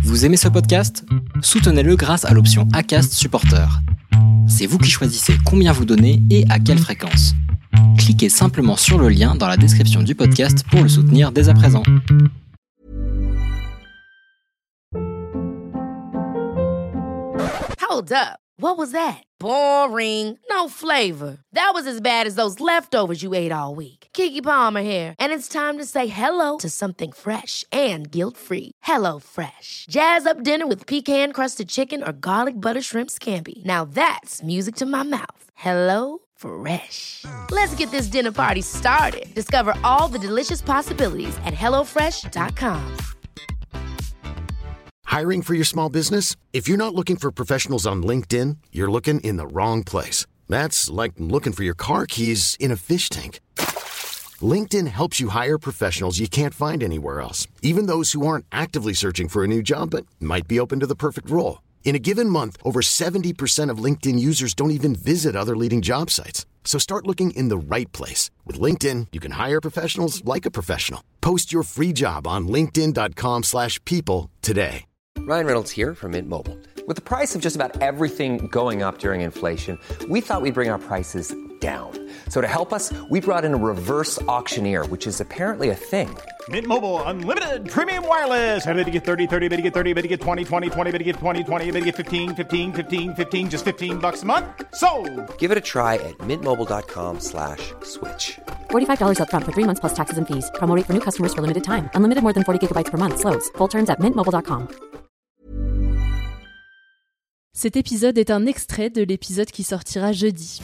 Vous aimez ce podcast ? Soutenez-le grâce à l'option Acast Supporter. C'est vous qui choisissez combien vous donnez et à quelle fréquence. Cliquez simplement sur le lien dans la description du podcast pour le soutenir dès à présent. Hold up. What was that? Boring. No flavor. That was as bad as those leftovers you ate all week. Keke Palmer here, and it's time to say hello to something fresh and guilt-free. Hello Fresh. Jazz up dinner with pecan-crusted chicken or garlic butter shrimp scampi. Now that's music to my mouth. Hello Fresh. Let's get this dinner party started. Discover all the delicious possibilities at HelloFresh.com. Hiring for your small business? If you're not looking for professionals on LinkedIn, you're looking in the wrong place. That's like looking for your car keys in a fish tank. LinkedIn helps you hire professionals you can't find anywhere else, even those who aren't actively searching for a new job but might be open to the perfect role. In a given month, over 70% of LinkedIn users don't even visit other leading job sites. So start looking in the right place. With LinkedIn, you can hire professionals like a professional. Post your free job on linkedin.com/people today. Ryan Reynolds here from Mint Mobile. With the price of just about everything going up during inflation, we thought we'd bring our prices down. So to help us, we brought in a reverse auctioneer, which is apparently a thing. Mint Mobile Unlimited Premium Wireless. How to get 30, 30, bit to get 30, bit to get 20, 20, 20, bit to get 20, 20, bit to get 15, 15, 15, 15, just $15 a month? Sold! Give it a try at mintmobile.com/switch. $45 up front for 3 months plus taxes and fees. Promo rate for new customers for limited time. Unlimited more than 40 gigabytes per month. Slows full terms at mintmobile.com. Cet épisode est un extrait de l'épisode qui sortira jeudi.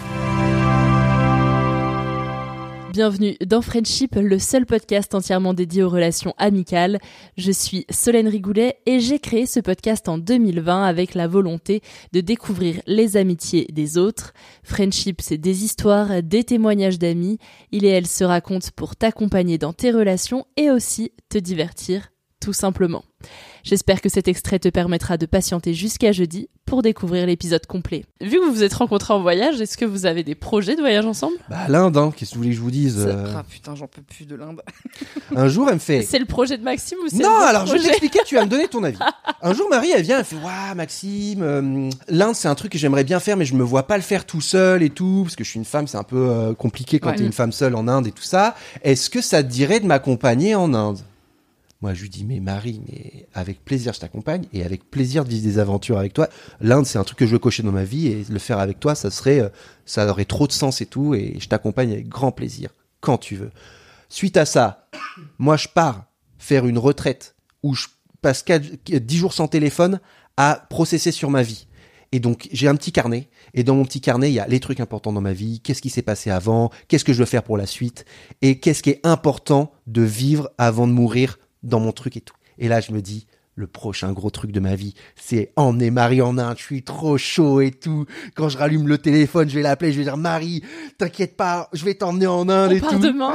Bienvenue dans Friendship, le seul podcast entièrement dédié aux relations amicales. Je suis Solène Rigoulet et j'ai créé ce podcast en 2020 avec la volonté de découvrir les amitiés des autres. Friendship, c'est des histoires, des témoignages d'amis. Il et elle se racontent pour t'accompagner dans tes relations et aussi te divertir, tout simplement. J'espère que cet extrait te permettra de patienter jusqu'à jeudi pour découvrir l'épisode complet. Vu que vous vous êtes rencontrés en voyage, est-ce que vous avez des projets de voyage ensemble ? Bah l'Inde, hein, qu'est-ce que vous voulez que je vous dise Ah putain, j'en peux plus de l'Inde. Un jour, elle me fait... C'est le projet de Maxime ou c'est Non, le alors projet ? je vais t'expliquer, tu vas me donner ton avis. Un jour, Marie, elle vient, elle fait « Waouh, Maxime, l'Inde, c'est un truc que j'aimerais bien faire, mais je me vois pas le faire tout seul et tout, parce que je suis une femme, c'est un peu compliqué quand t'es une femme seule en Inde et tout ça. Est-ce que ça te dirait de m'accompagner en Inde ?» Moi, je lui dis, mais Marie, mais avec plaisir, je t'accompagne et avec plaisir de vivre des aventures avec toi. L'Inde, c'est un truc que je veux cocher dans ma vie et le faire avec toi, ça aurait trop de sens et tout et je t'accompagne avec grand plaisir, quand tu veux. Suite à ça, moi, je pars faire une retraite où je passe 10 jours sans téléphone à processer sur ma vie. Et donc, j'ai un petit carnet. Et dans mon petit carnet, il y a les trucs importants dans ma vie. Qu'est-ce qui s'est passé avant ? Qu'est-ce que je veux faire pour la suite ? Et qu'est-ce qui est important de vivre avant de mourir dans mon truc et tout. Et là, je me dis, le prochain gros truc de ma vie, c'est emmener Marie en Inde. Je suis trop chaud et tout. Quand je rallume le téléphone, je vais l'appeler, je vais dire, Marie, t'inquiète pas, je vais t'emmener en Inde et tout. On part demain.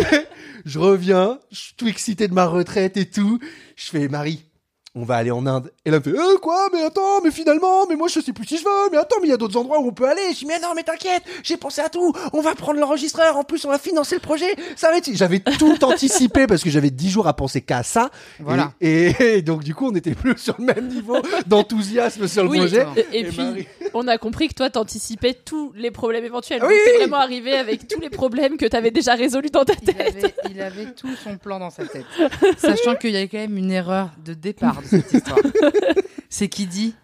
Je reviens, je suis tout excité de ma retraite et tout. Je fais, Marie, on va aller en Inde. Et là, elle me fait, quoi? Mais attends, mais finalement, mais moi, je sais plus si je veux. Mais attends, mais il y a d'autres endroits où on peut aller. Je dis, mais non, mais t'inquiète, j'ai pensé à tout. On va prendre l'enregistreur. En plus, on va financer le projet. Ça va être... J'avais tout anticipé parce que j'avais 10 jours à penser qu'à ça. Voilà. Et donc, du coup, on était plus sur le même niveau d'enthousiasme sur le projet. Et puis, on a compris que toi, t'anticipais tous les problèmes éventuels. Oui. T'es vraiment arrivé avec tous les problèmes que t'avais déjà résolus dans ta tête. Il avait tout son plan dans sa tête. Sachant qu'il y a quand même une erreur de départ de cette histoire. C'est qu'il dit,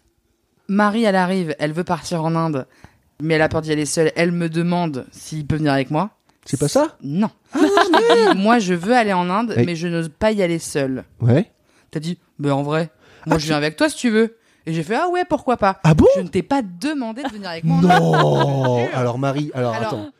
Marie, elle arrive, elle veut partir en Inde, mais elle a peur d'y aller seule. Elle me demande s'il peut venir avec moi. C'est pas ça? Non. Je te dis, moi, je veux aller en Inde, mais je n'ose pas y aller seule. Ouais. T'as dit, en vrai, moi, je viens avec toi si tu veux. Et j'ai fait, ah ouais, pourquoi pas. Ah bon? Je ne t'ai pas demandé de venir avec moi. Non. Alors Marie, attends.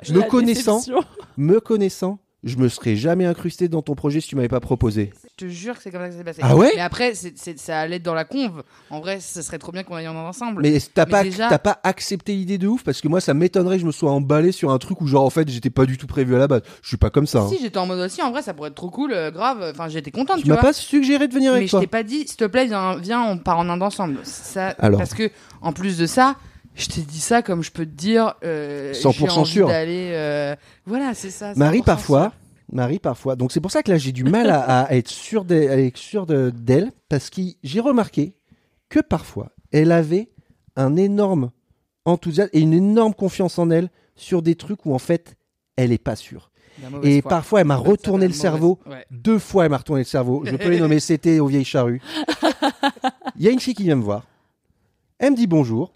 Me connaissant, je me serais jamais incrusté dans ton projet si tu m'avais pas proposé. Je te jure que c'est comme ça que ça s'est passé. Ah ouais? Mais après, ça allait dans la conve. En vrai, ce serait trop bien qu'on aille en Inde ensemble. Mais t'as déjà... pas accepté l'idée de ouf? Parce que moi, ça m'étonnerait que je me sois emballé sur un truc où genre, en fait, j'étais pas du tout prévu à la base. Je suis pas comme ça. Si, j'étais en mode aussi, en vrai, ça pourrait être trop cool, grave. Enfin, j'étais contente, tu m'as vois. pas suggéré de venir avec toi. Mais je t'ai pas dit, s'il te plaît, viens, on part en Inde ensemble. Ça, alors. Parce que, en plus de ça, je t'ai dit ça comme je peux te dire, 100% j'ai envie sûr. d'aller, voilà, c'est ça. Marie, parfois, Marie, parfois. Donc c'est pour ça que là, j'ai du mal à être sûr d'elle, parce que j'ai remarqué que parfois, elle avait un énorme enthousiasme et une énorme confiance en elle sur des trucs où en fait, elle est pas sûre. Et parfois, elle m'a retourné le cerveau. Ouais. 2 fois, elle m'a retourné le cerveau. Je peux les nommer, c'était aux Vieilles Charrues. Il y a une fille qui vient me voir. Elle me dit bonjour.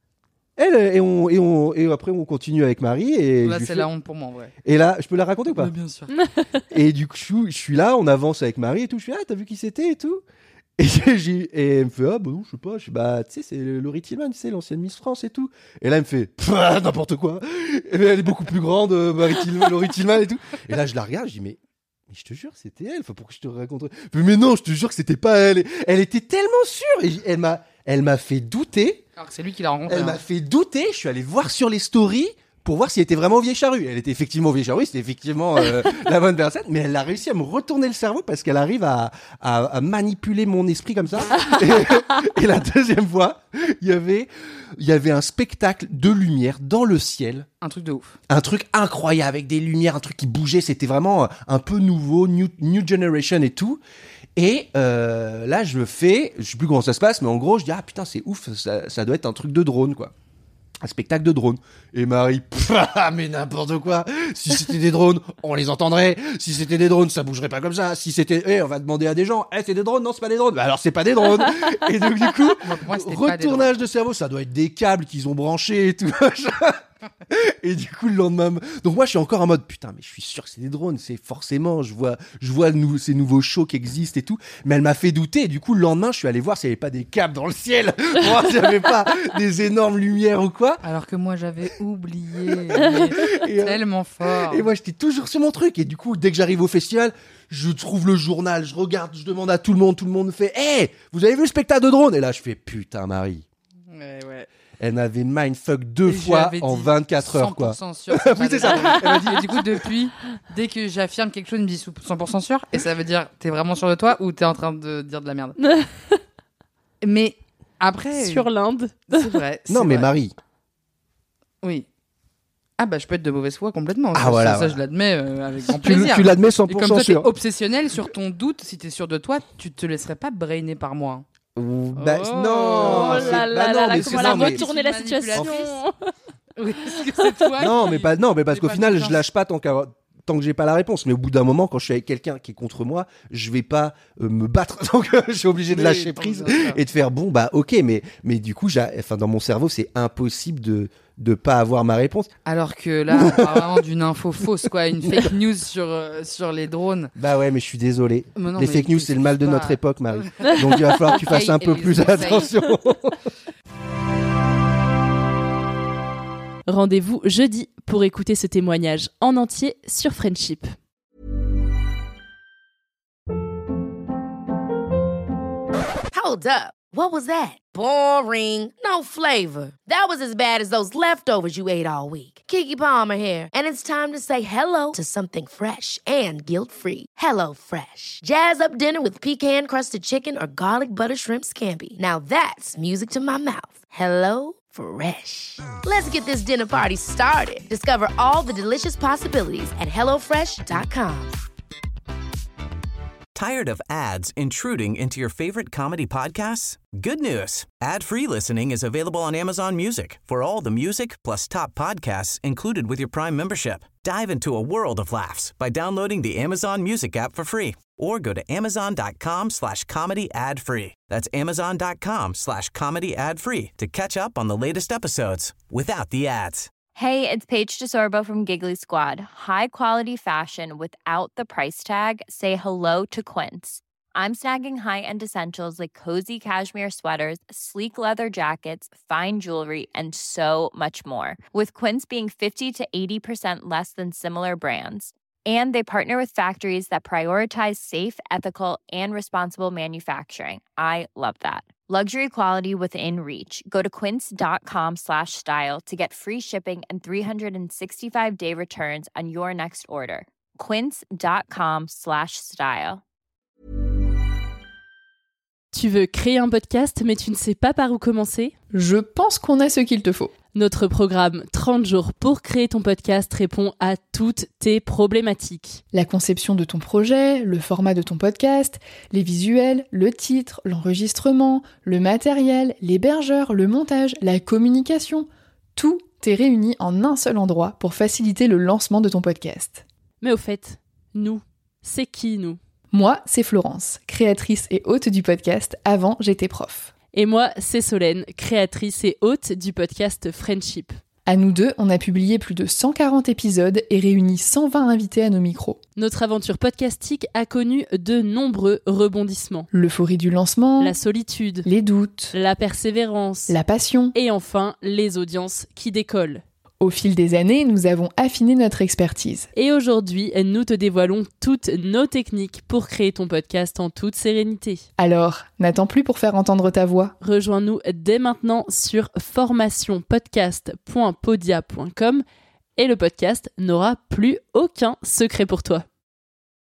Et après, on continue avec Marie. Et là, c'est la honte pour moi, en vrai. Et là, je peux la raconter ou pas ? Oui, bien sûr. Et du coup, je suis là, on avance avec Marie et tout. Je fais, t'as vu qui c'était et tout ? Et elle me fait, bah non, je sais pas. Je sais, tu sais, c'est Laurie Tillman, tu sais, l'ancienne Miss France et tout. Et là, elle me fait, n'importe quoi. Elle est beaucoup plus grande, Laurie Tillman et tout. Et là, je la regarde, je dis, mais je te jure, c'était elle. Enfin, pourquoi je te raconte ? Mais non, je te jure que c'était pas elle. Elle était tellement sûre. Et elle m'a fait douter. Alors que c'est lui qui l'a rencontré. Elle m'a fait douter. Je suis allé voir sur les stories pour voir si elle était vraiment aux Vieilles Charrues. Elle était effectivement aux Vieilles Charrues, c'était effectivement la bonne personne, mais elle a réussi à me retourner le cerveau parce qu'elle arrive à manipuler mon esprit comme ça. Et la deuxième fois, il y avait un spectacle de lumière dans le ciel. Un truc de ouf. Un truc incroyable avec des lumières, un truc qui bougeait. C'était vraiment un peu nouveau, new generation et tout. Et là, je sais plus comment ça se passe, mais en gros, je dis, ah putain, c'est ouf, ça doit être un truc de drone, quoi. Un spectacle de drones. Et Marie, mais n'importe quoi. Si c'était des drones, on les entendrait. Si c'était des drones, ça bougerait pas comme ça. Si c'était, on va demander à des gens, c'est des drones? Non, c'est pas des drones. Bah alors c'est pas des drones. Et donc du coup, retournage de cerveau, ça doit être des câbles qu'ils ont branchés et tout. Et du coup, le lendemain, donc moi je suis encore en mode putain, mais je suis sûr que c'est des drones, c'est forcément, je vois ces nouveaux shows qui existent et tout, mais elle m'a fait douter. Et du coup, le lendemain, je suis allé voir s'il n'y avait pas des câbles dans le ciel, voir s'il n'y avait pas des énormes lumières ou quoi. Alors que moi j'avais oublié, tellement fort. Et moi j'étais toujours sur mon truc. Et du coup, dès que j'arrive au festival, je trouve le journal, je regarde, je demande à tout le monde me fait, vous avez vu le spectacle de drone? Et là, je fais putain, Marie. Ouais. Elle m'avait mindfuck 2 fois en 24 heures, quoi. 100% sûr. Oui, c'est ça. Elle m'a dit, et du coup, depuis, dès que j'affirme quelque chose, elle me dit 100% sûr. Et ça veut dire, t'es vraiment sûr de toi ou t'es en train de dire de la merde? Mais après. Sur l'Inde. C'est vrai. Non, mais Marie. Oui. Ah, bah, je peux être de mauvaise foi complètement. Ah, ça, voilà. Ça, je l'admets avec grand plaisir. Tu l'admets 100% et comme toi, t'es sûr. obsessionnel sur ton doute, si t'es sûr de toi, tu te laisserais pas brainer par moi. Non, Oh là là, comment elle a retourné la situation. Oui, est-ce que c'est toi mais parce qu'au final, je lâche pas tant que j'ai pas la réponse. Mais au bout d'un moment, quand je suis avec quelqu'un qui est contre moi, je vais pas me battre. Donc, je suis obligé de lâcher prise et de faire bon, ok, mais du coup, dans mon cerveau, c'est impossible de pas avoir ma réponse. Alors que là, on parle vraiment d'une info fausse, quoi, une fake news sur les drones. Bah ouais, mais je suis désolé. Les fake news, c'est le mal de notre époque, Marie. Donc il va falloir que tu fasses un peu plus attention. Rendez-vous jeudi pour écouter ce témoignage en entier sur Friendship. Hold up. What was that? Boring. No flavor. That was as bad as those leftovers you ate all week. Keke Palmer here, and it's time to say hello to something fresh and guilt-free. Hello Fresh. Jazz up dinner with pecan-crusted chicken or garlic butter shrimp scampi. Now that's music to my mouth. Hello Fresh. Let's get this dinner party started. Discover all the delicious possibilities at HelloFresh.com. Tired of ads intruding into your favorite comedy podcasts? Good news. Ad-free listening is available on Amazon Music for all the music plus top podcasts included with your Prime membership. Dive into a world of laughs by downloading the Amazon Music app for free or go to amazon.com/comedy ad-free. That's amazon.com/comedy ad-free to catch up on the latest episodes without the ads. Hey, it's Paige DeSorbo from Giggly Squad. High quality fashion without the price tag. Say hello to Quince. I'm snagging high-end essentials like cozy cashmere sweaters, sleek leather jackets, fine jewelry, and so much more. With Quince being 50 to 80% less than similar brands. And they partner with factories that prioritize safe, ethical, and responsible manufacturing. I love that. Luxury quality within reach. Go to quince.com/style to get free shipping and 365-day returns on your next order. Quince.com/style. Tu veux créer un podcast mais tu ne sais pas par où commencer? Je pense qu'on a ce qu'il te faut. Notre programme 30 jours pour créer ton podcast répond à toutes tes problématiques. La conception de ton projet, le format de ton podcast, les visuels, le titre, l'enregistrement, le matériel, l'hébergeur, le montage, la communication, tout est réuni en un seul endroit pour faciliter le lancement de ton podcast. Mais au fait, nous, c'est qui nous ? Moi, c'est Florence, créatrice et hôte du podcast Avant j'étais prof. Et moi, c'est Solène, créatrice et hôte du podcast Friendship. À nous deux, on a publié plus de 140 épisodes et réuni 120 invités à nos micros. Notre aventure podcastique a connu de nombreux rebondissements. L'euphorie du lancement, la solitude, les doutes, la persévérance, la passion et enfin les audiences qui décollent. Au fil des années, nous avons affiné notre expertise. Et aujourd'hui, nous te dévoilons toutes nos techniques pour créer ton podcast en toute sérénité. Alors, n'attends plus pour faire entendre ta voix. Rejoins-nous dès maintenant sur formationpodcast.podia.com et le podcast n'aura plus aucun secret pour toi.